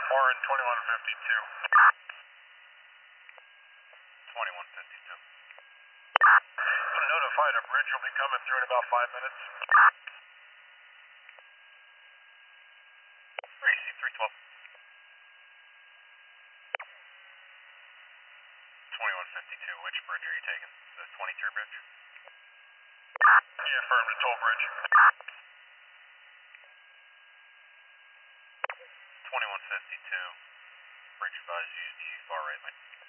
Warren 2152. 2152. I'm notified a bridge will be coming through in about 5 minutes. 312. 2152, which bridge are you taking? The 23 bridge? Yeah, affirm the toll bridge. 2152. Bridge advised use the far right lane.